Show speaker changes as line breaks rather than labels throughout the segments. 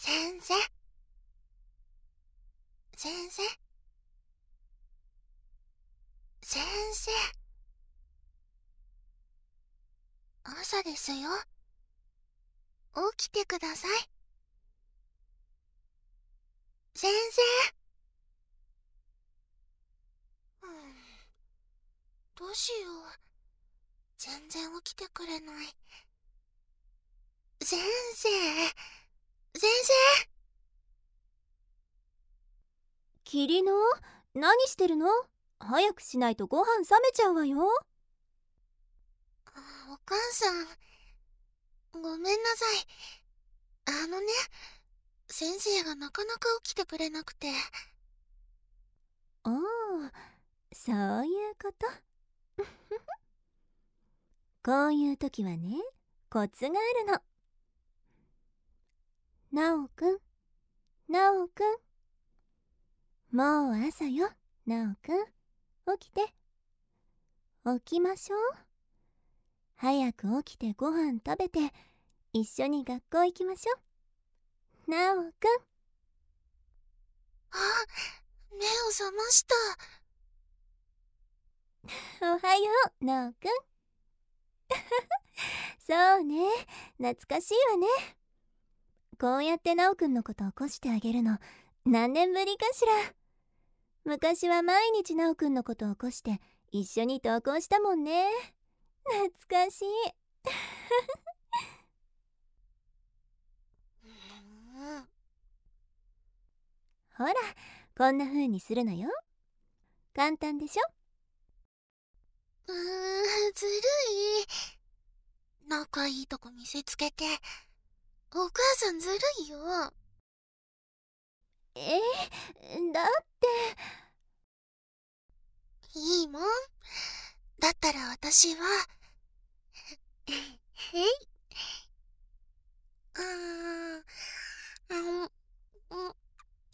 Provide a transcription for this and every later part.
先生、先生、先生、朝ですよ。起きてください。先生。どうしよう。全然起きてくれない。先生、先生。
キリノ、何してるの？早くしないとご飯冷めちゃうわよ。
お母さん、ごめんなさい。先生がなかなか起きてくれなくて。
おお、そういうこと。こういう時はね、コツがあるの。ナオくん、ナオくん。もう朝よ、ナオくん。起きて。起きましょう。早く起きてご飯食べて、一緒に学校行きましょう。ナオくん。
あ、目を覚ました。
おはよう、ナオくん。そうね、懐かしいわね。こうやってナオくんのこと起こしてあげるの何年ぶりかしら。昔は毎日ナオくんのこと起こして一緒に登校したもんね。懐かしい。ほら、こんな風にするのよ。簡単でしょ。
ずるい。仲いいとこ見せつけて。お母さんずるいよ。
だって
いいもん。だったら私は、へい。あー、うん、うん、うん、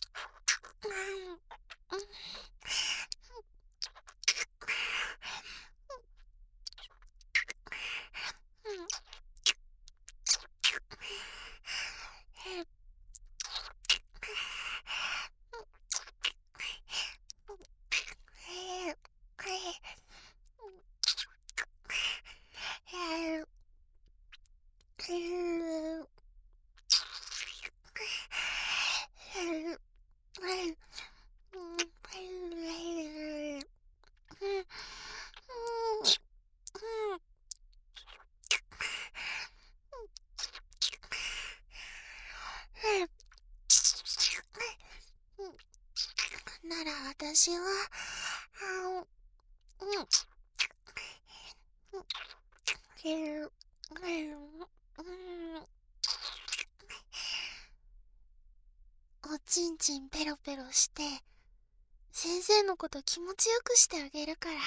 なら私は、おちんちんペロペロして先生のこと気持ちよくしてあげるから。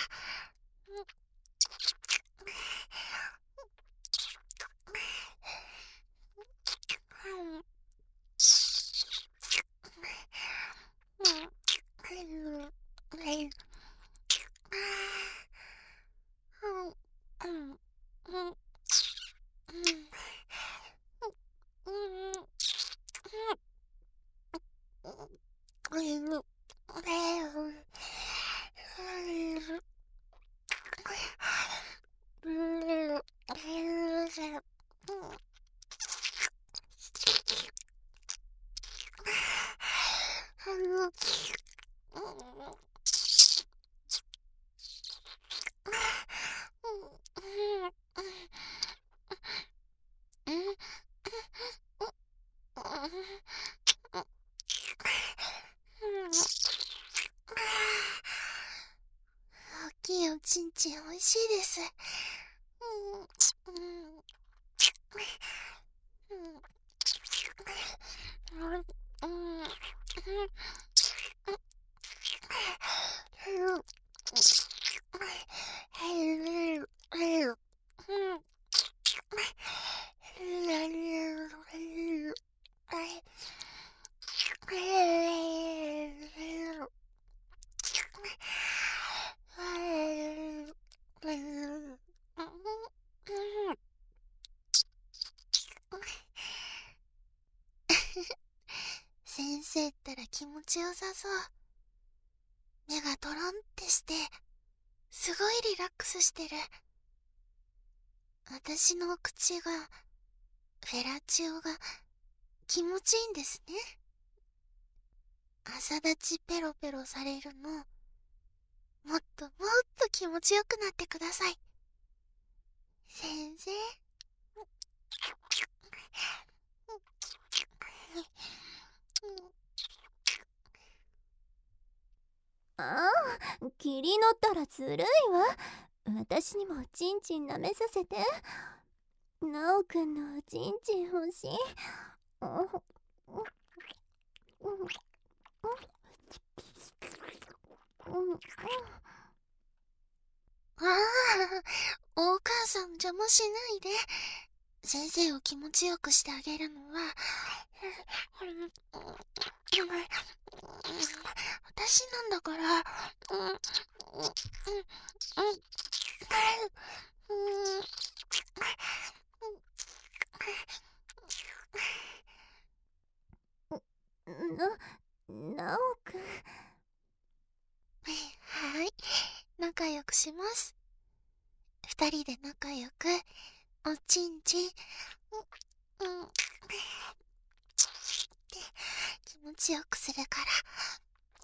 大きいおちんちんおいしいです。 生ったら気持ちよさそう。目がトロンってして、すごいリラックスしてる。私のお口が、フェラチオが気持ちいいんですね。朝立ちペロペロされるの、もっともっと気持ちよくなってください。先生。
ああ、霧乗ったらずるいわ。私にもチンチン舐めさせて。なおくんのおちんちん欲しい。
ああ、お母さん邪魔しないで。先生を気持ちよくしてあげるのは、私なんだから。
なおくん。
はい、仲良くします。二人で仲良く、おちんちん、気持ちよくするから。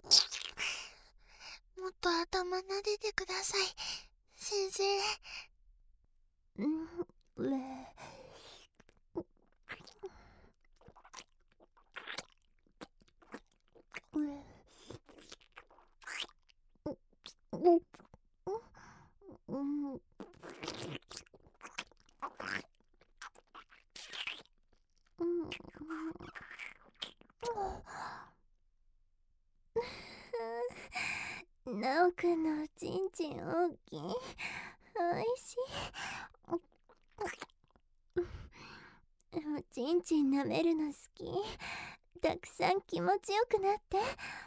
もっと頭撫でてください、先生。
なおくんのおちんちん大きい。おいしい。おちんちん舐めるの好き。たくさん気持ちよくなって。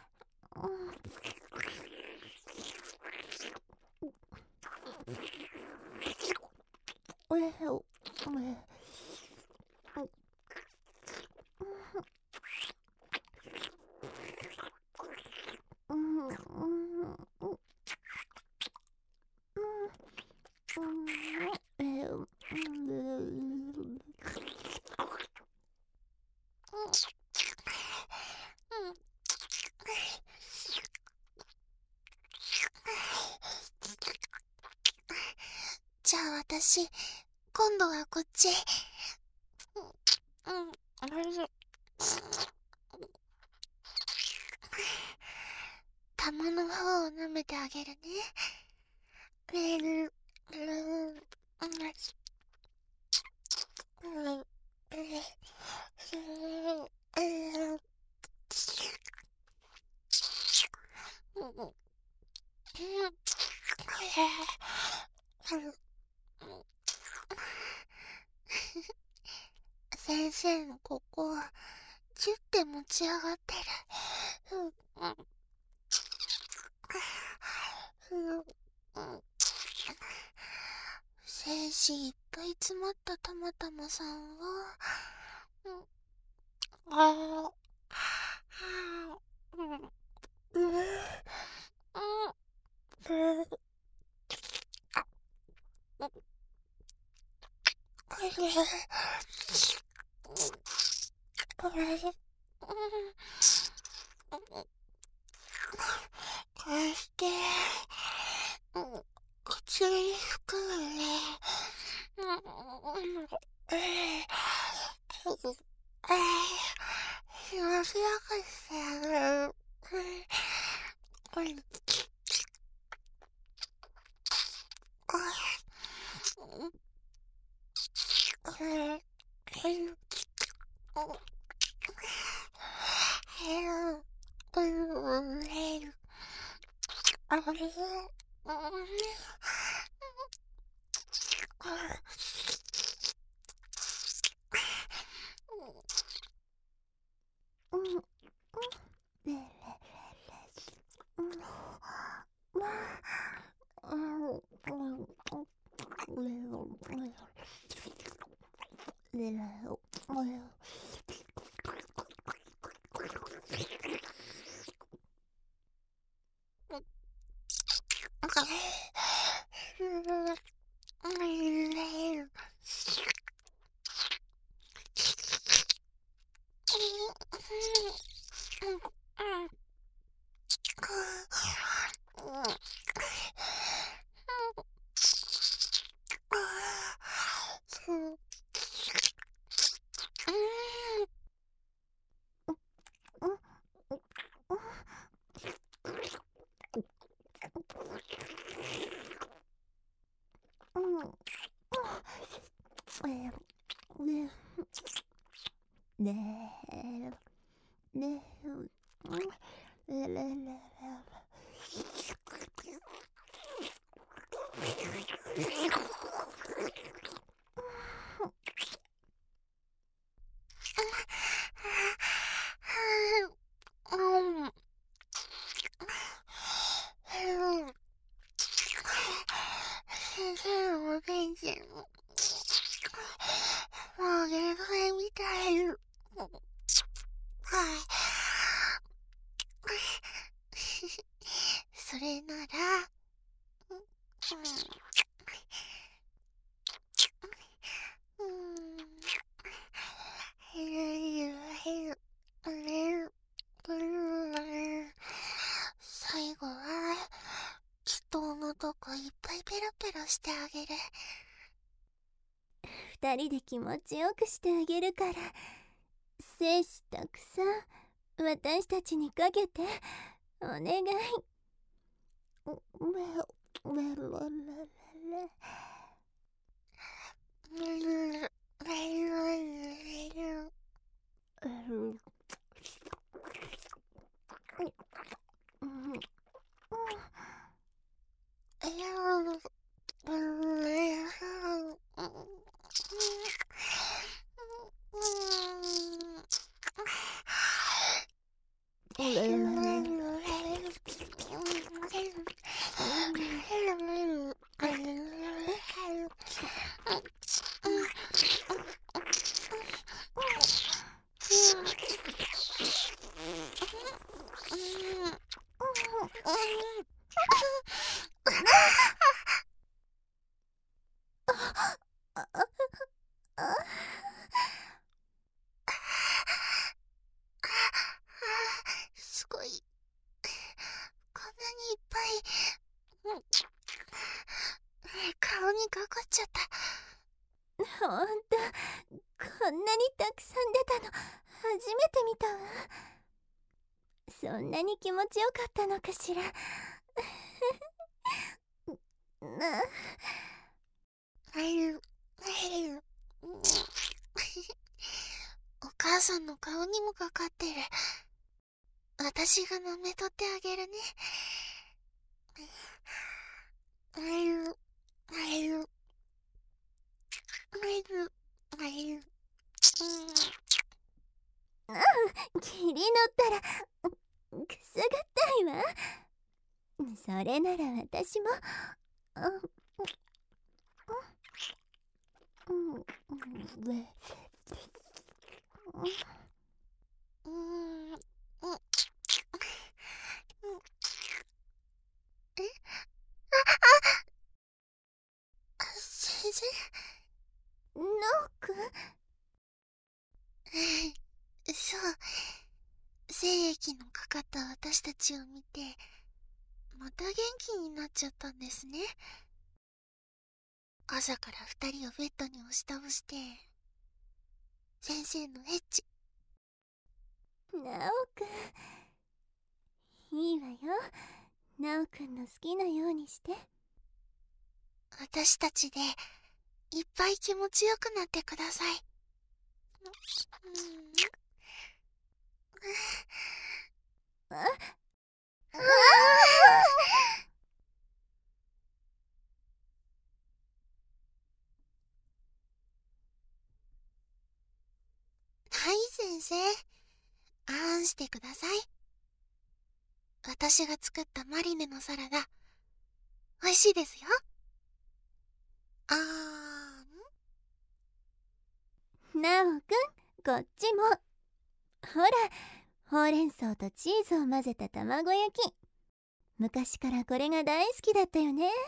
じゃあ私、今度はこっち。玉の方を舐めてあげるね。先生のここ、キュッて持ち上がってる。精子いっぱい詰まったたまたまさんは、貸して。口に含むね。しやかにしてやる。 先生のお便器もう限界みたい。それなら、最後は祈祷のとこいっぱいペロペロしてあげる。
二人で気持ちよくしてあげるから、精子たくさん私たちにかけてお願い。
すごい。こんなにいっぱい、顔にかかっちゃった。
ほんと、こんなにたくさん出たの初めて見たわ。そんなに気持ちよかったのかしら。
お母さんの顔にもかかってる。私が舐めとってあげるね。
霧乗ったらくすぐったいわ。それなら私も
先生、
ノーくん。
そう、精液のかかった私たちを見てまた元気になっちゃったんですね。朝から二人をベッドに押し倒して先生のエッチ。
ナオくん、いいわよ。ナオくんの好きなようにして。
私たちでいっぱい気持ちよくなってください。はい、先生。あんしてください。私が作ったマリネのサラダ、美味しいですよ。あ
ナオくん、こっちも。ほら、ほうれん草とチーズを混ぜた卵焼き。昔からこれが大好きだったよね。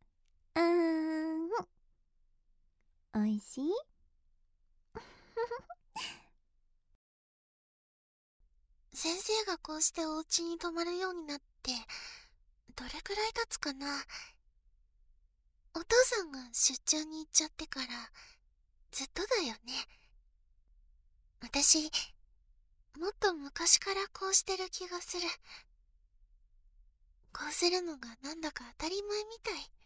おいしい？
先生がこうしてお家に泊まるようになってどれくらい経つかな。お父さんが出張に行っちゃってからずっとだよね。私もっと昔からこうしてる気がする。こうするのがなんだか当たり前み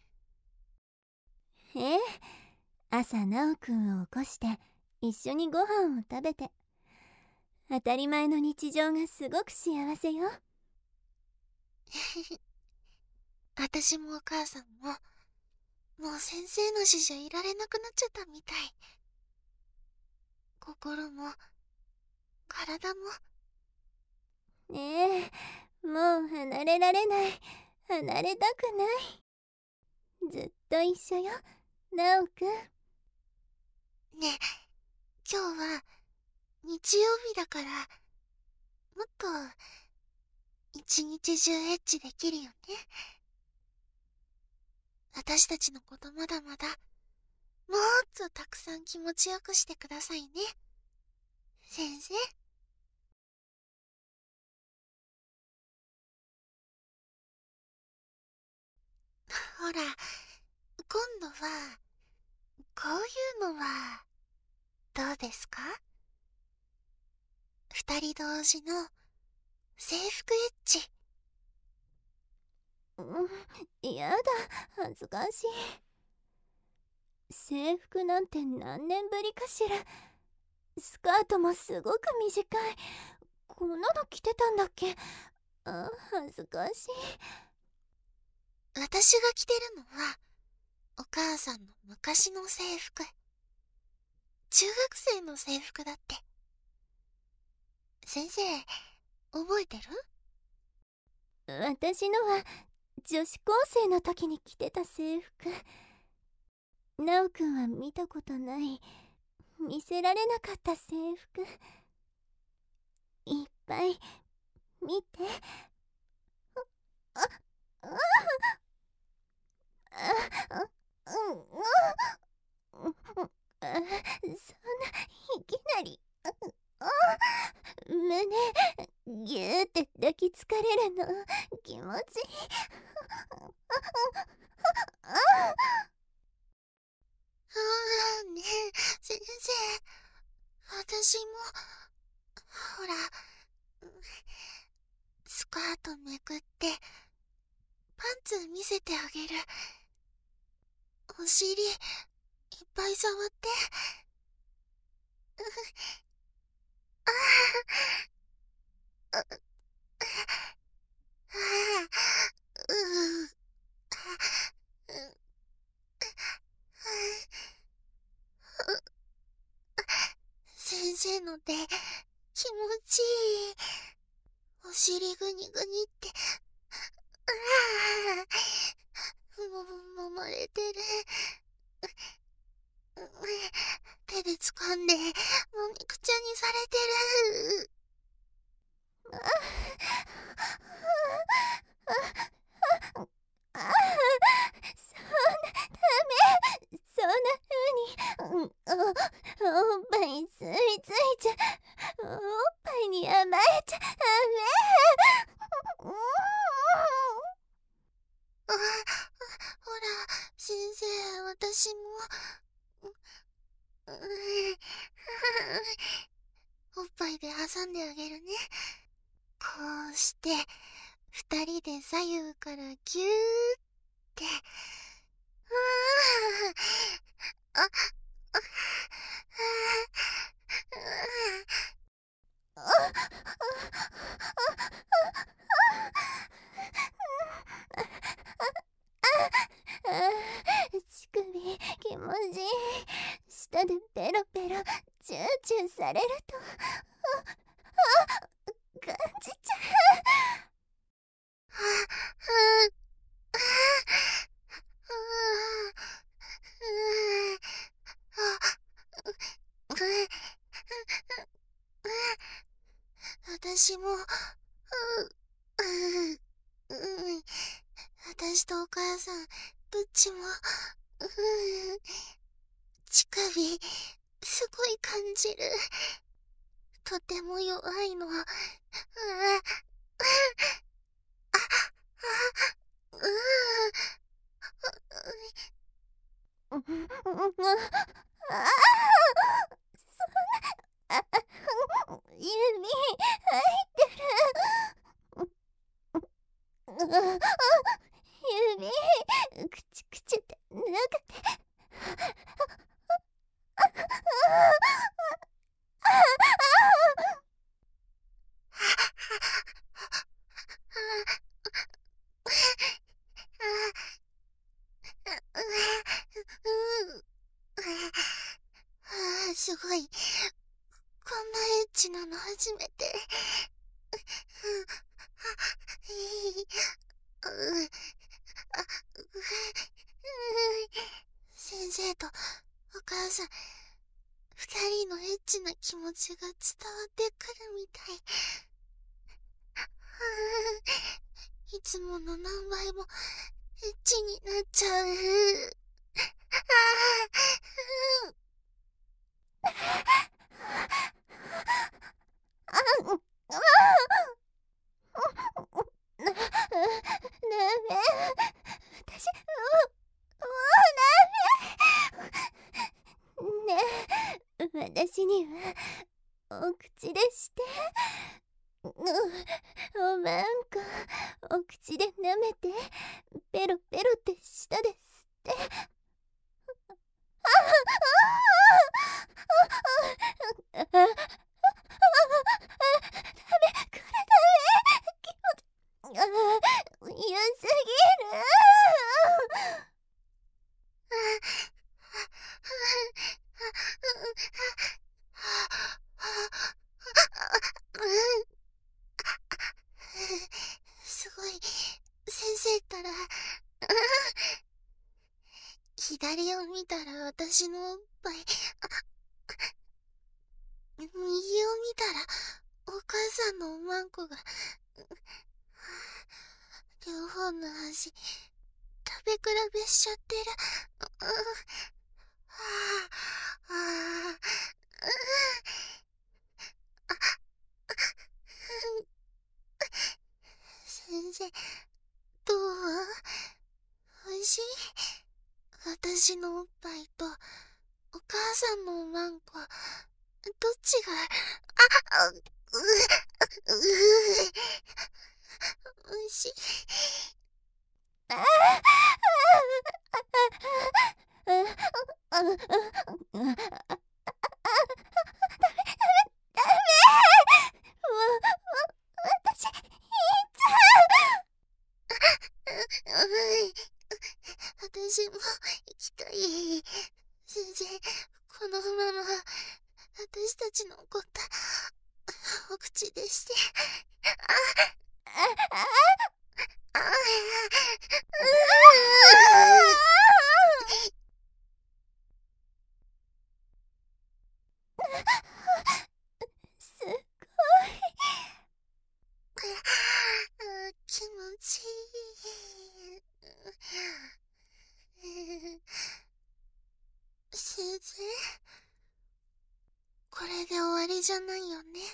たい。
朝ナオくんを起こして一緒にご飯を食べて、 当たり前の日常がすごく幸せよ。
私もお母さんも、もう先生の死じゃいられなくなっちゃったみたい。心も、体も。
ねえ、もう離れられない。離れたくない。ずっと一緒よ、ナオくん。
ねえ、今日は日曜日だから、もっと一日中エッチできるよね。私たちのことまだまだ、もっとたくさん気持ちよくしてくださいね、先生。ほら、今度は、こういうのは、どうですか？二人同時の制服エッチ。
やだ、恥ずかしい。制服なんて何年ぶりかしら。スカートもすごく短い。こんなの着てたんだっけ？恥ずかしい。
私が着てるのは、お母さんの昔の制服。中学生の制服だって。先生、覚えてる？
私のは女子高生の時に着てた制服。ナオくんは見たことない、見せられなかった制服。いっぱい見て。そんないきなり胸ぎゅーって抱きつかれるの気持ちいい。
ねえ、先生、私も、ほら、スカートめくって、パンツ見せてあげる。お尻、いっぱい触って。ああ、先生の手、気持ちいい。お尻ぐにぐにって。揉まれてる。手で掴んで、もみくちゃにされてる。
そんな風に、おっぱいに吸い付いちゃ、おっぱいに甘えちゃダメ。
ほら、先生、私も、おっぱいで挟んであげるね。こうして、二人で左右からぎゅーって。
乳首気持ちいい。舌でペロペロチューチューされると感じちゃ
私も、私とお母さん、どっちも、乳首、すごい感じる。とても弱いの。
う。指入ってる。指くちくちって中で
すごい。こんなエッチなの初めて。先生とお母さん、二人のエッチな気持ちが伝わってくるみたい。いつもの何倍もエッチになっちゃう。
私、ねえ、私にはお口でして。おまんこ、お口で舐めて、ペロペロってしたですって。ダメ、これダメ。良すぎる。
すごい。先生ったら左を見たら私のおっぱい、右を見たらお母さんのおまんこが、両方の足食べ比べしちゃってる。先生、どう？おいしい？私のおっぱいとお母さんのおまんこ、どっちが、おいしい。
私、
私も行きたい。先生、このまま私たちの怒ったお口でして。
すごい。
気持ちいい。先生、これで終わりじゃないよね。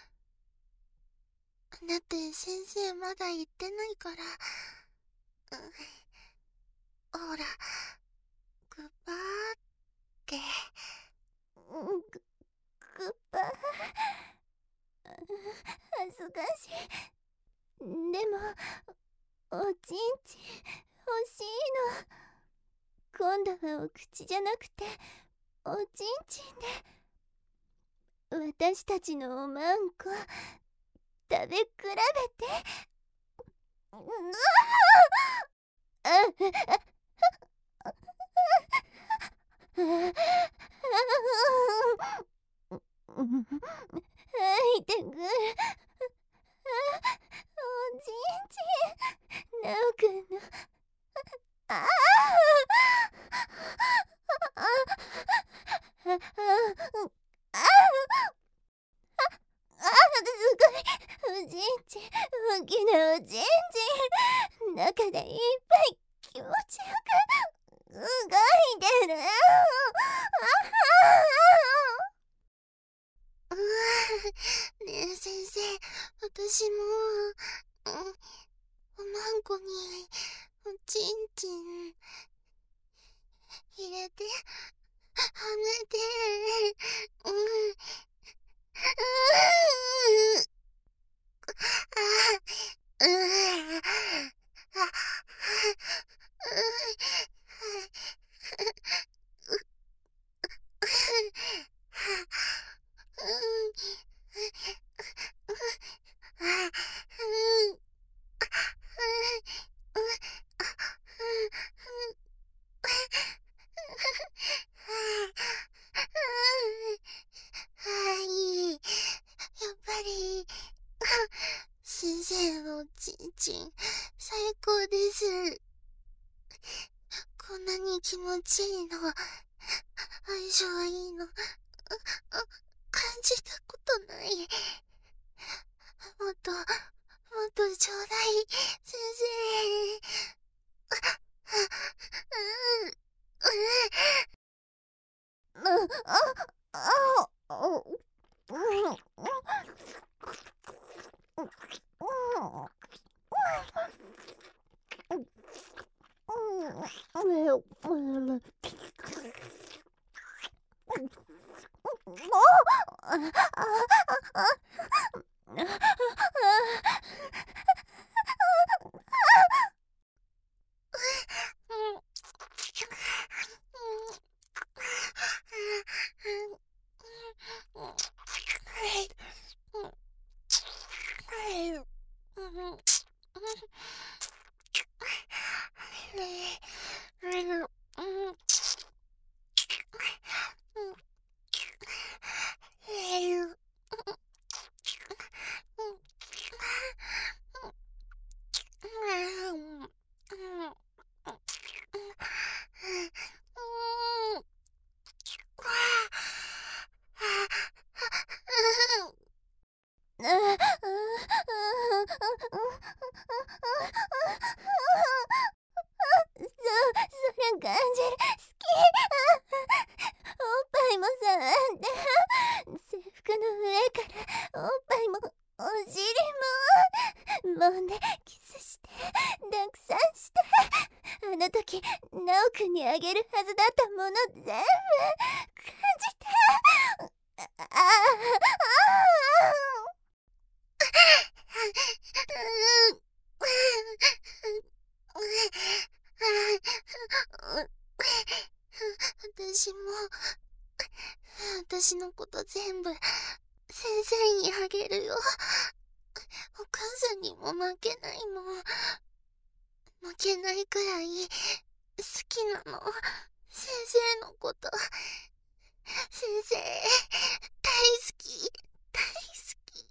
だって先生まだ言ってないから。ほら、グッバーって。
グッバー。恥ずかしい。でも、おちんちん欲しいの。今度はお口じゃなくておちんちんで私たちのおまんこ食べ比べて。いてくる。おちんちん、なおくんの。すごい。おちんちん、大きなおちんちん、中でいっぱい気持ちよく動いてる。
ねえ先生、私も、おまんこにおちんちん入れて、はめて、 ちんちん、最高です。こんなに気持ちいいの、相性いいの、感じたことない。もっとちょうだい、先生。
感じる。好き。おっぱいも触って制服の上からおっぱいもお尻も揉んでキスしてたくさんして、あの時ナオくんにあげるはずだったもの全部感じて。ああ
私も、私のこと全部、先生にあげるよ。お母さんにも負けないもん。負けないくらい、好きなの。先生のこと。先生、大好き。大好き。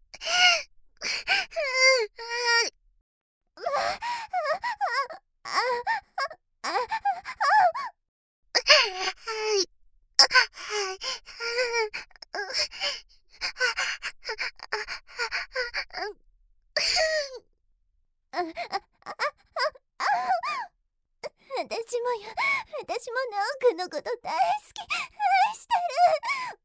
はい。はい。
私もよ。私もナオくんのこと大好き。愛してる。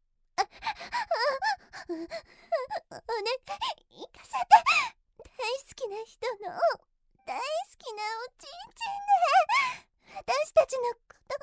お願い行かせて。大好きな人の大好きなおちんちんで私たちのこと。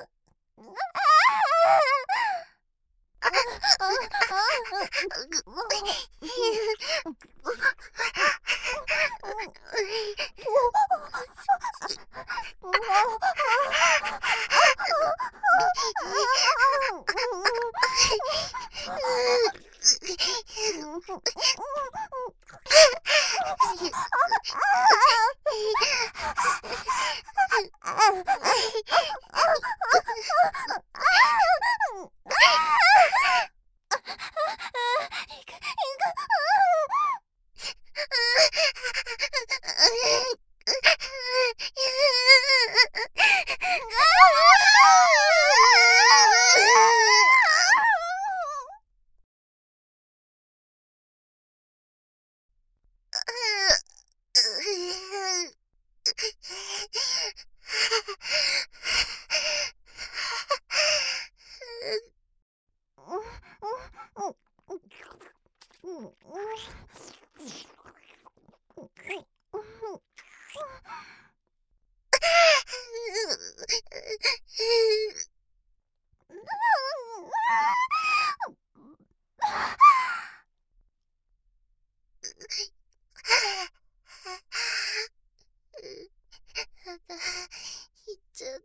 言っちゃった。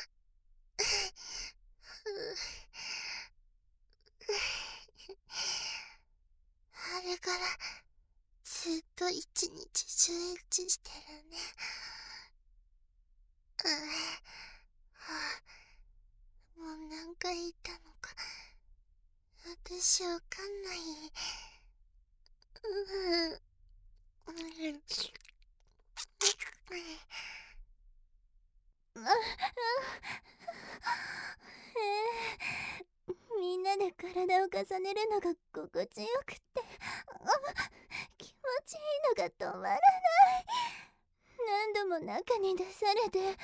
あれからずっと一日中エッチしてるね。もう何回言ったのか私わかんない。 みんなで体を重ねるのが心地よくって気持ちいいのが止まらない。何度も中に出されて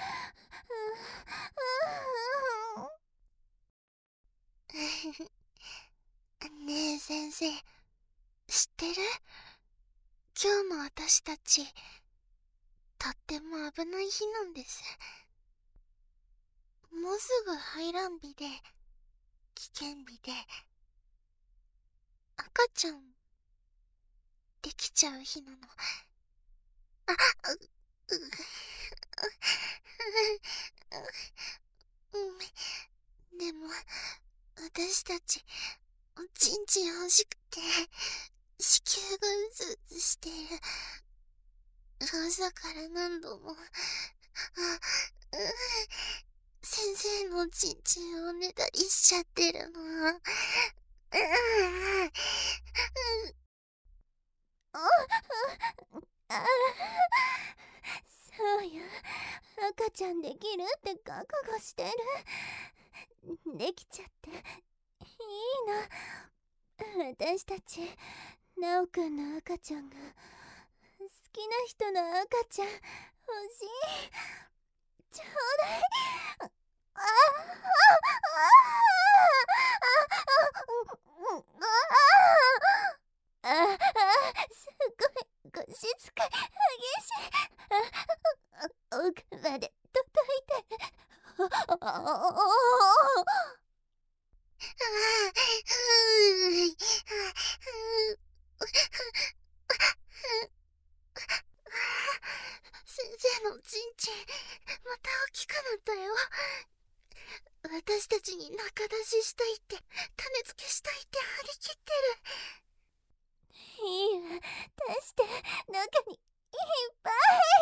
ねえ先生、知ってる？今日の私たち、とっても危ない日なんです。もうすぐ排卵日で、危険日で、赤ちゃん、できちゃう日なの。あ、でも、私たち、おちんちん欲しくて、子宮がうずうずしている。朝から何度も、先生のおちんちんをねだりしちゃってるの。
そうよ、赤ちゃんできるって覚悟してる。できちゃっていいの。私たち、ナオくんの赤ちゃんが好きな人の赤ちゃん欲しい。ちょうだい。すごい腰使い激しい。奥まで届いて。
先生のちんちん、また大きくなったよ。私たちに仲出ししたいって、種付けしたいって張り切ってる。
いいわ、出して。中にいっぱい。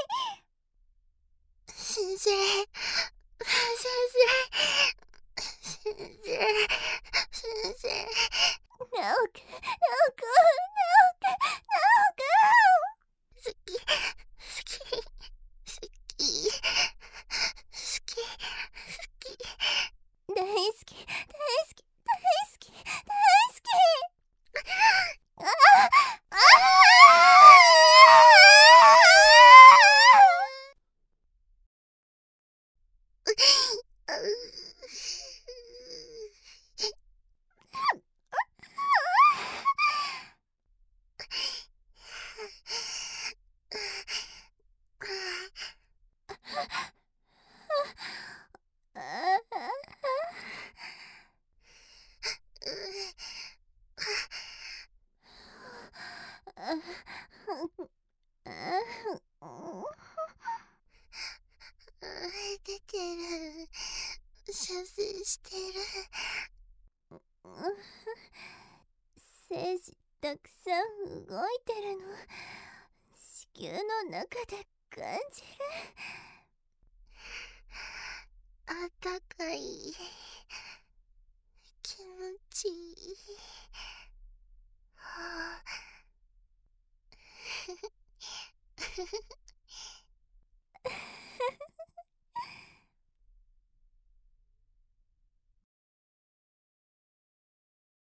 先生、先生、先生、先生。
ナオくん。好き。大好き。
出てる。射精してる。
精子たくさん動いてるの。子宮の中で感じる。
あったかい。気持ちいい。はあ